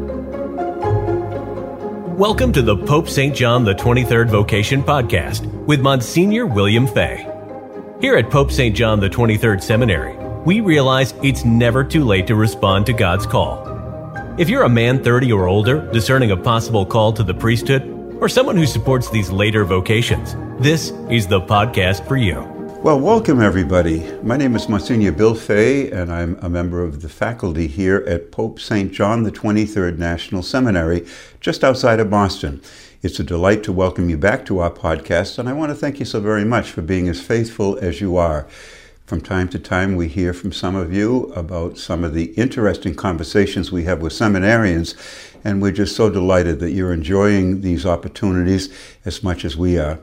Welcome to the Pope St. John the 23rd Vocation Podcast with Monsignor William Fay. Here at Pope St. John the 23rd Seminary, we realize it's never too late to respond to God's call. If you're a man 30 or older discerning a possible call to the priesthood, or someone who supports these later vocations, this is the podcast for you. Well, welcome everybody. My name is Monsignor Bill Fay, and I'm a member of the faculty here at Pope St. John the 23rd National Seminary, just outside of Boston. It's a delight to welcome you back to our podcast, and I want to thank you so very much for being as faithful as you are. From time to time, we hear from some of you about some of the interesting conversations we have with seminarians, and we're just so delighted that you're enjoying these opportunities as much as we are.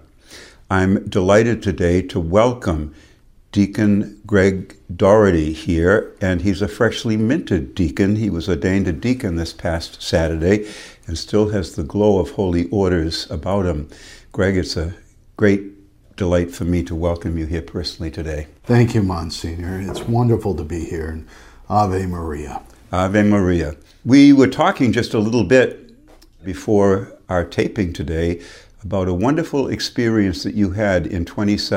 I'm delighted today to welcome Deacon Greg Doherty here, and he's a freshly minted deacon. He was ordained a deacon this past Saturday and still has the glow of holy orders about him. Greg, it's a great delight for me to welcome you here personally today. Thank you, Monsignor. It's wonderful to be here, and Ave Maria. Ave Maria. We were talking just a little bit before our taping today about a wonderful experience that you had in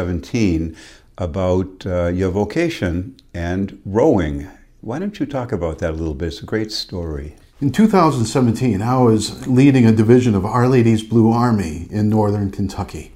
2017 about your vocation and rowing. Why don't you talk about that a little bit? It's a great story. In 2017, I was leading a division of Our Lady's Blue Army in northern Kentucky.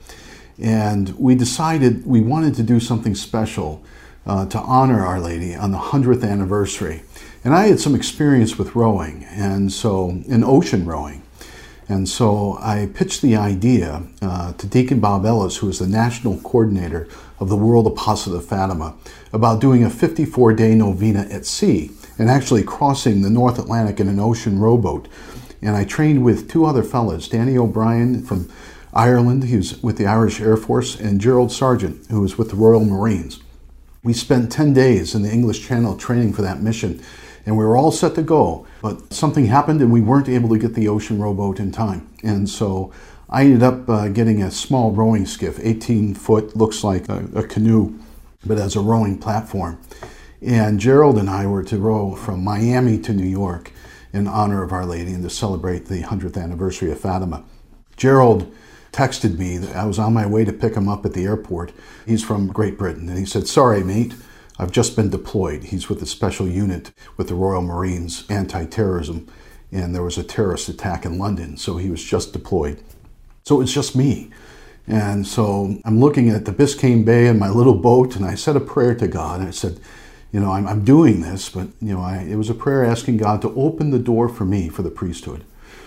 And we decided we wanted to do something special to honor Our Lady on the 100th anniversary. And I had some experience with rowing, and so in ocean rowing. And so I pitched the idea to Deacon Bob Ellis, who is the national coordinator of the World Apostolate of Fatima, about doing a 54-day novena at sea and actually crossing the North Atlantic in an ocean rowboat. And I trained with two other fellows, Danny O'Brien from Ireland, he was with the Irish Air Force, and Gerald Sargent, who was with the Royal Marines. We spent 10 days in the English Channel training for that mission, and we were all set to go, but something happened and we weren't able to get the ocean rowboat in time. And so I ended up getting a small rowing skiff, 18 foot, looks like a canoe, but as a rowing platform. And Gerald and I were to row from Miami to New York in honor of Our Lady and to celebrate the 100th anniversary of Fatima. Gerald texted me that I was on my way to pick him up at the airport. He's from Great Britain, and he said, "Sorry, mate, I've just been deployed." He's with a special unit with the Royal Marines, anti-terrorism, and there was a terrorist attack in London, so he was just deployed. So it's just me. And so I'm looking at the Biscayne Bay in my little boat, and I said a prayer to God. I said, I'm doing this, but it was a prayer asking God to open the door for me for the priesthood.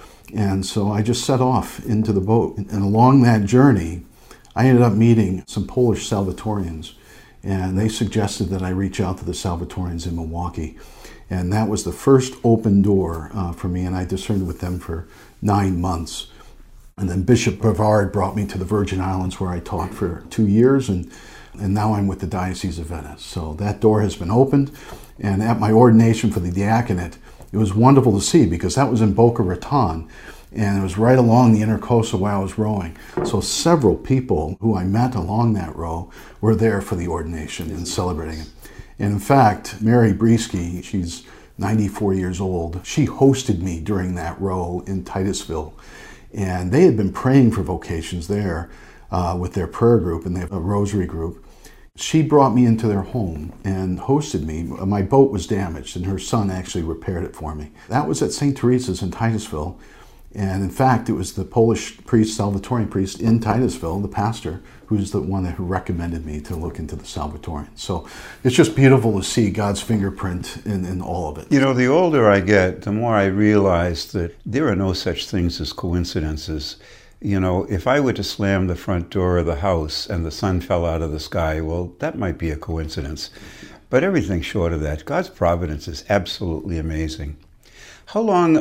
And so I just set off into the boat. And along that journey, I ended up meeting some Polish Salvatorians. And they suggested that I reach out to the Salvatorians in Milwaukee. And that was the first open door for me. And I discerned with them for 9 months. And then Bishop Brevard brought me to the Virgin Islands, where I taught for 2 years. And now I'm with the Diocese of Venice. So that door has been opened. And at my ordination for the diaconate, it was wonderful to see, because that was in Boca Raton, and it was right along the intercoastal where I was rowing. So several people who I met along that row were there for the ordination and celebrating it. And in fact, Mary Breesky, she's 94 years old, she hosted me during that row in Titusville. And they had been praying for vocations there with their prayer group, and they have a rosary group. She brought me into their home and hosted me. My boat was damaged, and her son actually repaired it for me. That was at St. Teresa's in Titusville. And in fact, it was the Polish priest, Salvatorian priest in Titusville, the pastor, who's the one who recommended me to look into the Salvatorians. So it's just beautiful to see God's fingerprint in all of it. The older I get, the more I realize that there are no such things as coincidences. If I were to slam the front door of the house and the sun fell out of the sky, well, that might be a coincidence. But everything short of that, God's providence is absolutely amazing. How long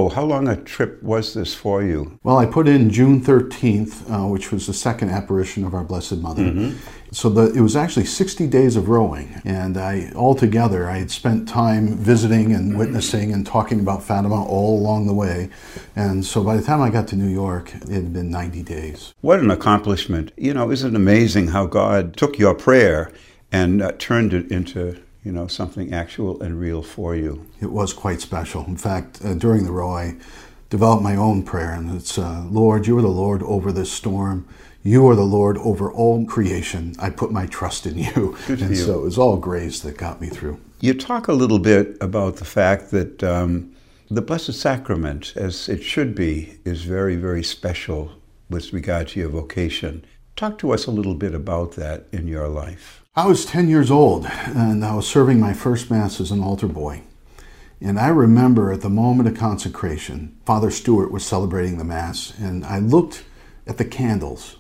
a trip was this for you? Well, I put in June 13th, which was the second apparition of our Blessed Mother. Mm-hmm. So it was actually 60 days of rowing. And altogether, I had spent time visiting and witnessing and talking about Fatima all along the way. And so by the time I got to New York, it had been 90 days. What an accomplishment. Isn't it amazing how God took your prayer and turned it into something actual and real for you. It was quite special. In fact, during the row, I developed my own prayer, and it's, Lord, you are the Lord over this storm. You are the Lord over all creation. I put my trust in you. Good for and you. So it was all grace that got me through. You talk a little bit about the fact that the Blessed Sacrament, as it should be, is very, very special with regard to your vocation. Talk to us a little bit about that in your life. I was 10 years old, and I was serving my first Mass as an altar boy. And I remember at the moment of consecration, Father Stewart was celebrating the Mass, and I looked at the candles.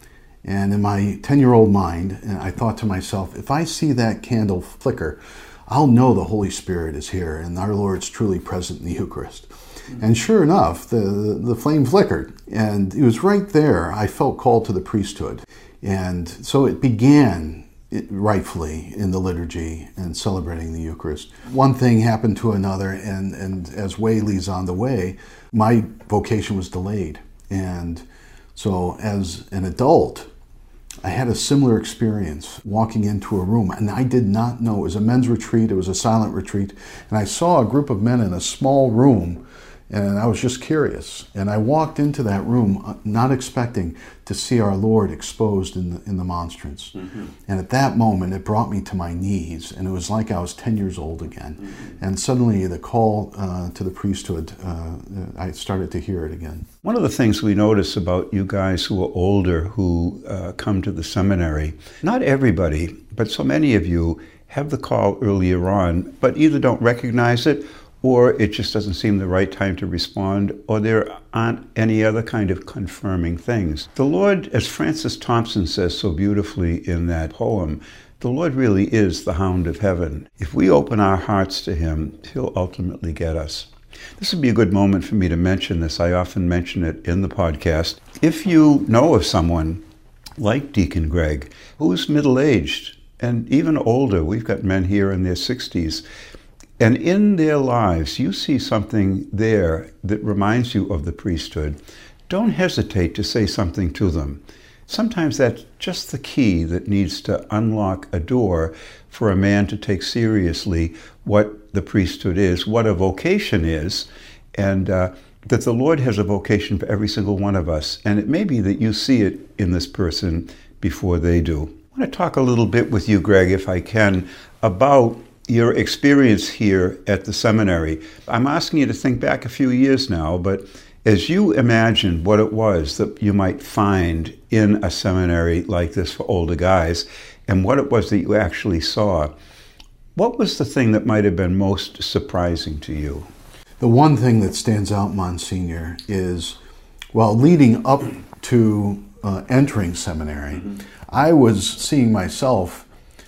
And in my 10-year-old mind, I thought to myself, if I see that candle flicker, I'll know the Holy Spirit is here and our Lord's truly present in the Eucharist. And sure enough, the flame flickered. And it was right there I felt called to the priesthood. And so it began rightfully in the liturgy and celebrating the Eucharist. One thing happened to another, and as way leads on the way, my vocation was delayed. And so as an adult, I had a similar experience walking into a room, and I did not know. It was a men's retreat, it was a silent retreat, and I saw a group of men in a small room, and I was just curious. And I walked into that room not expecting to see our Lord exposed in the monstrance. Mm-hmm. And at that moment, it brought me to my knees, and it was like I was 10 years old again. Mm-hmm. And suddenly the call to the priesthood, I started to hear it again. One of the things we notice about you guys who are older, who come to the seminary, not everybody, but so many of you have the call earlier on, but either don't recognize it, or it just doesn't seem the right time to respond, or there aren't any other kind of confirming things. The Lord, as Francis Thompson says so beautifully in that poem, the Lord really is the hound of heaven. If we open our hearts to him, he'll ultimately get us. This would be a good moment for me to mention this. I often mention it in the podcast. If you know of someone like Deacon Greg, who's middle-aged and even older, we've got men here in their 60s, and in their lives, you see something there that reminds you of the priesthood, don't hesitate to say something to them. Sometimes that's just the key that needs to unlock a door for a man to take seriously what the priesthood is, what a vocation is, and that the Lord has a vocation for every single one of us. And it may be that you see it in this person before they do. I want to talk a little bit with you, Greg, if I can, about your experience here at the seminary. I'm asking you to think back a few years now, but as you imagine what it was that you might find in a seminary like this for older guys, and what it was that you actually saw, what was the thing that might have been most surprising to you? The one thing that stands out, Monsignor, is, well, leading up to entering seminary, I was seeing myself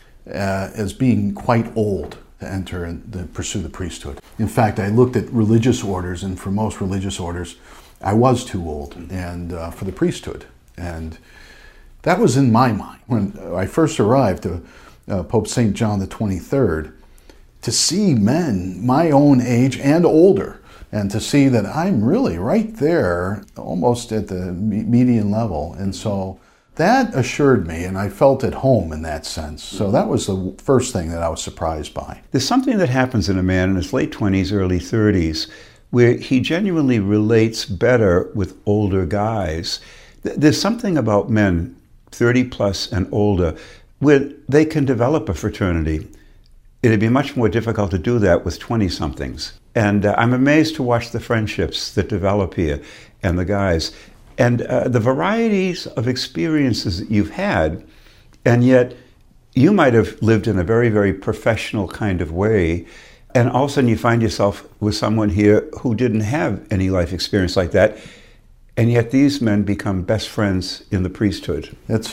as being quite old to enter and to pursue the priesthood. In fact, I looked at religious orders, and for most religious orders, I was too old and for the priesthood. And that was in my mind. When I first arrived to Pope St. John the 23rd, to see men my own age and older, and to see that I'm really right there, almost at the median level. And so that assured me, and I felt at home in that sense. So that was the first thing that I was surprised by. There's something that happens in a man in his late 20s, early 30s, where he genuinely relates better with older guys. There's something about men 30 plus and older where they can develop a fraternity. It'd be much more difficult to do that with 20-somethings. And I'm amazed to watch the friendships that develop here and the guys. And the varieties of experiences that you've had, and yet you might have lived in a very, very professional kind of way, and all of a sudden you find yourself with someone here who didn't have any life experience like that, and yet these men become best friends in the priesthood. That's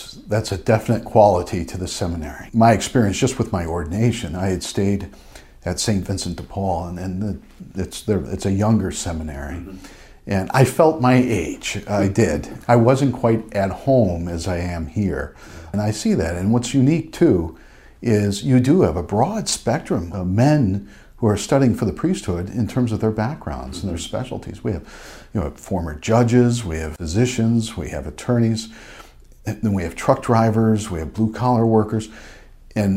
a definite quality to the seminary. My experience just with my ordination, I had stayed at St. Vincent de Paul, and it's a younger seminary. Mm-hmm. And I felt my age, I did. I wasn't quite at home as I am here. And I see that. And what's unique too is you do have a broad spectrum of men who are studying for the priesthood in terms of their backgrounds and their specialties. We have former judges, we have physicians, we have attorneys, and then we have truck drivers, we have blue collar workers. And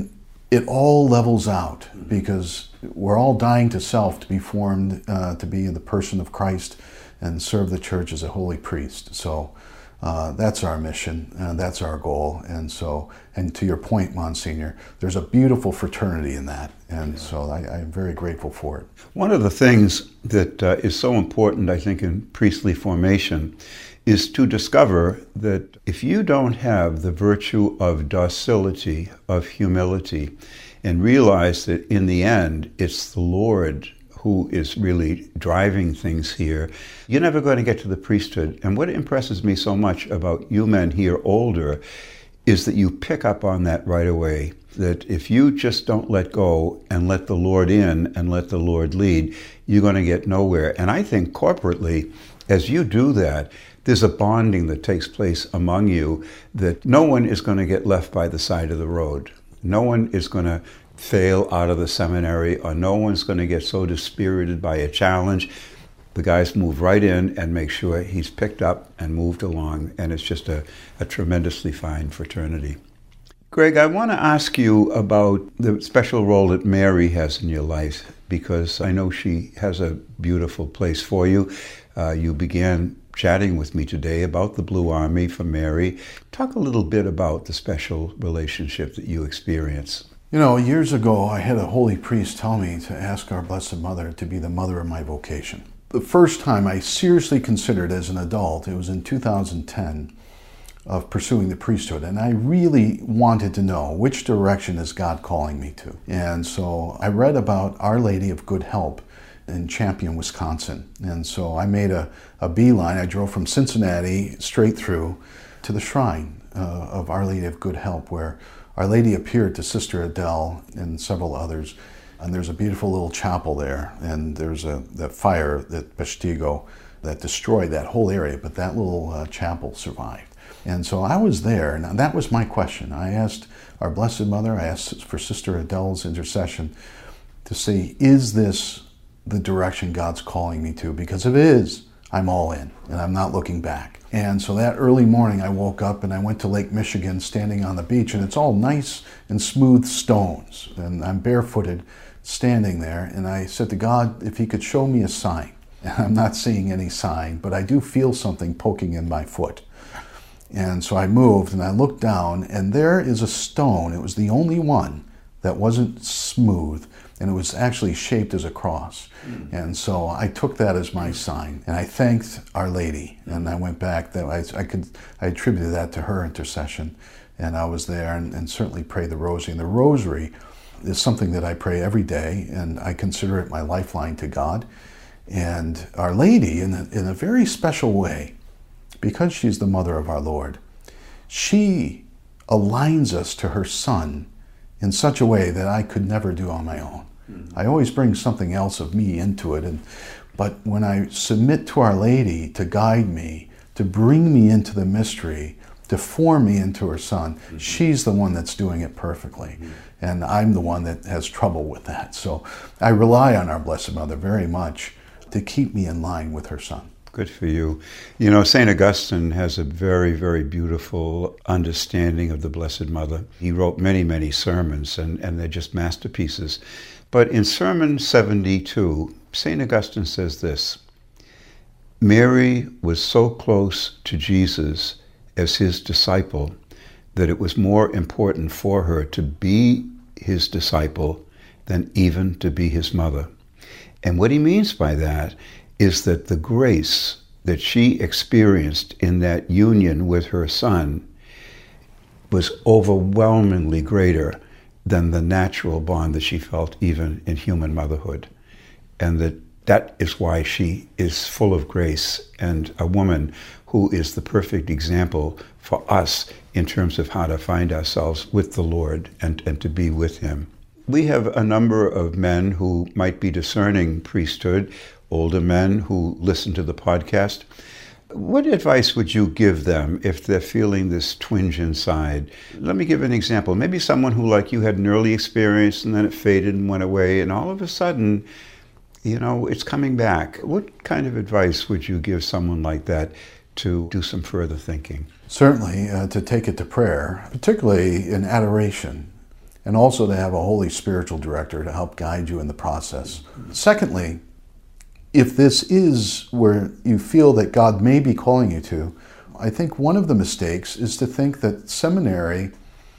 it all levels out, because we're all dying to self to be formed to be the person of Christ and serve the church as a holy priest. So that's our mission, and that's our goal. And to your point, Monsignor, there's a beautiful fraternity in that, and so I'm very grateful for it. One of the things that is so important, I think, in priestly formation is to discover that if you don't have the virtue of docility, of humility, and realize that in the end it's the Lord who is really driving things here, you're never going to get to the priesthood. And what impresses me so much about you men here older is that you pick up on that right away, that if you just don't let go and let the Lord in and let the Lord lead, you're going to get nowhere. And I think corporately, as you do that, there's a bonding that takes place among you that no one is going to get left by the side of the road. No one is going to fail out of the seminary, or no one's going to get so dispirited by a challenge. The guys move right in and make sure he's picked up and moved along, and it's just a tremendously fine fraternity. Greg, I want to ask you about the special role that Mary has in your life, because I know she has a beautiful place for you. You began chatting with me today about the Blue Army for Mary. Talk a little bit about the special relationship that you experience. You know, years ago, I had a holy priest tell me to ask our Blessed Mother to be the mother of my vocation. The first time I seriously considered as an adult, it was in 2010, of pursuing the priesthood. And I really wanted to know, which direction is God calling me to? And so I read about Our Lady of Good Help in Champion, Wisconsin. And so I made a beeline. I drove from Cincinnati straight through to the shrine of Our Lady of Good Help, where Our Lady appeared to Sister Adele and several others. And there's a beautiful little chapel there. And there's that fire, that Peshtigo, that destroyed that whole area, but that little chapel survived. And so I was there, and that was my question. I asked our Blessed Mother, I asked for Sister Adele's intercession to see, is this the direction God's calling me to? Because if it is, I'm all in, and I'm not looking back. And so that early morning I woke up and I went to Lake Michigan, standing on the beach, and it's all nice and smooth stones. And I'm barefooted standing there, and I said to God, if he could show me a sign. And I'm not seeing any sign, but I do feel something poking in my foot. And so I moved and I looked down, and there is a stone. It was the only one that wasn't smooth, and it was actually shaped as a cross. And so I took that as my sign, and I thanked Our Lady, and I went back. That I attributed that to her intercession, and I was there and certainly prayed the Rosary. And the Rosary is something that I pray every day, and I consider it my lifeline to God. And Our Lady, in a very special way, because she's the mother of our Lord, she aligns us to her Son in such a way that I could never do on my own. I always bring something else of me into it, but when I submit to Our Lady to guide me, to bring me into the mystery, to form me into her Son, she's the one that's doing it perfectly. And I'm the one that has trouble with that. So I rely on our Blessed Mother very much to keep me in line with her Son. Good for you. You know, St. Augustine has a very, very beautiful understanding of the Blessed Mother. He wrote many, many sermons, and they're just masterpieces. But in Sermon 72, St. Augustine says this: Mary was so close to Jesus as his disciple that it was more important for her to be his disciple than even to be his mother. And what he means by that is that the grace that she experienced in that union with her Son was overwhelmingly greater than the natural bond that she felt even in human motherhood. And that is why she is full of grace, and a woman who is the perfect example for us in terms of how to find ourselves with the Lord and to be with him. We have a number of men who might be discerning priesthood, older men who listen to the podcast. What advice would you give them if they're feeling this twinge inside? Let me give an example. Maybe someone who, like you, had an early experience and then it faded and went away, and all of a sudden, you know, it's coming back. What kind of advice would you give someone like that to do some further thinking? Certainly, to take it to prayer, particularly in adoration. and also to have a holy spiritual director to help guide you in the process. Secondly, if this is where you feel that God may be calling you to, I think one of the mistakes is to think that seminary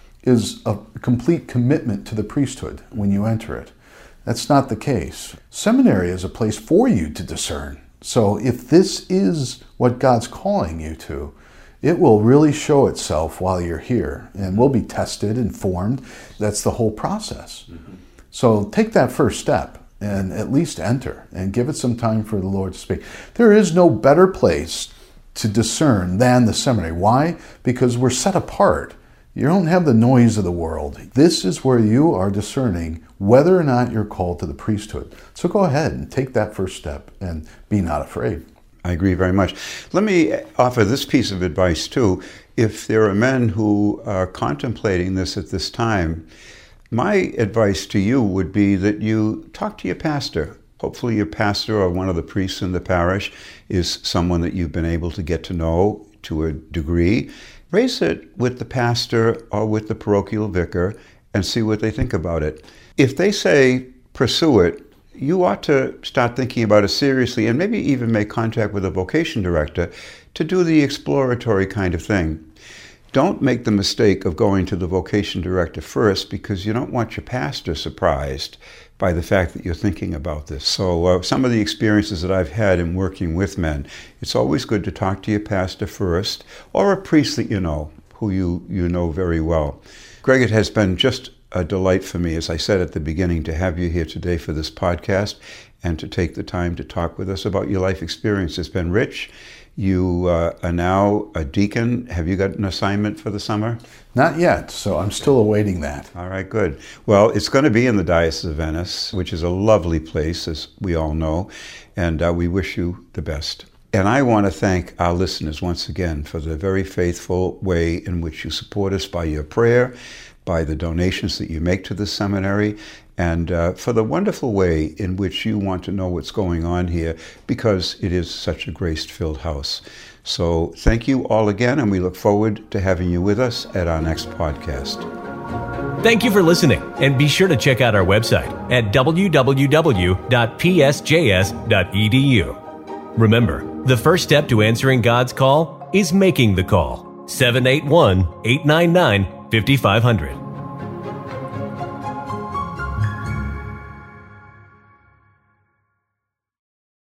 is a complete commitment to the priesthood when you enter it. That's not the case. Seminary is a place for you to discern. So if this is what God's calling you to, it will really show itself while you're here, and we'll be tested and formed. That's the whole process. Mm-hmm. So take that first step and at least enter and give it some time for the Lord to speak. There is no better place to discern than the seminary. Why? Because we're set apart. You don't have the noise of the world. This is where you are discerning whether or not you're called to the priesthood. So go ahead and take that first step and be not afraid. I agree very much. Let me offer this piece of advice too. If there are men who are contemplating this at this time, my advice to you would be that you talk to your pastor. Hopefully your pastor or one of the priests in the parish is someone that you've been able to get to know to a degree. Raise it with the pastor or with the parochial vicar and see what they think about it. If they say pursue it, you ought to start thinking about it seriously and maybe even make contact with a vocation director to do the exploratory kind of thing. Don't make the mistake of going to the vocation director first, because you don't want your pastor surprised by the fact that you're thinking about this. So some of the experiences that I've had in working with men, it's always good to talk to your pastor first, or a priest that you know, who you know very well. Greg, it has been just a delight for me, as I said at the beginning, to have you here today for this podcast and to take the time to talk with us about your life experience. It's been rich. You are now a deacon. Have you got an assignment for the summer? Not yet, so I'm still awaiting that. All right, good. Well, it's going to be in the Diocese of Venice, which is a lovely place, as we all know, and we wish you the best. And I want to thank our listeners once again for the very faithful way in which you support us by your prayer, by the donations that you make to the seminary, and for the wonderful way in which you want to know what's going on here, because it is such a grace-filled house. So thank you all again, and we look forward to having you with us at our next podcast. Thank you for listening, and be sure to check out our website at www.psjs.edu. Remember, the first step to answering God's call is making the call. 781-899-5500.